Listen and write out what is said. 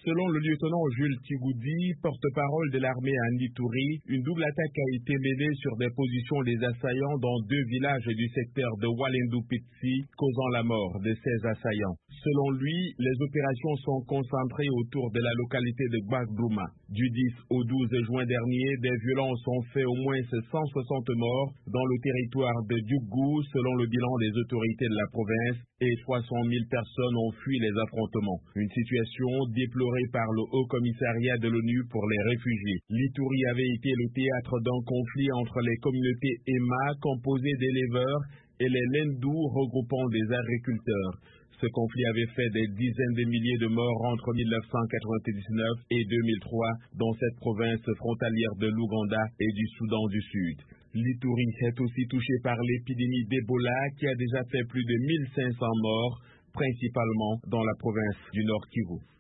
Selon le lieutenant Jules Tigoudi, porte-parole de l'armée à Ituri, une double attaque a été menée sur des positions des assaillants dans 2 villages du secteur de Walendu-Pitsi, causant la mort de 16 assaillants. Selon lui, les opérations sont concentrées autour de la localité de Gbagdouma. Du 10 au 12 juin dernier, des violences ont fait au moins 160 morts dans le territoire de Djougou, selon le bilan des autorités de la province, et 300 000 personnes ont fui les affrontements. Une situation déplorée par le Haut Commissariat de l'ONU pour les réfugiés. L'Ituri avait été le théâtre d'un conflit entre les communautés Emma, composées d'éleveurs, et les Lendou, regroupant des agriculteurs. Ce conflit avait fait des dizaines de milliers de morts entre 1999 et 2003 dans cette province frontalière de l'Ouganda et du Soudan du Sud. L'Ituri est aussi touché par l'épidémie d'Ebola qui a déjà fait plus de 1500 morts, principalement dans la province du Nord Kivu.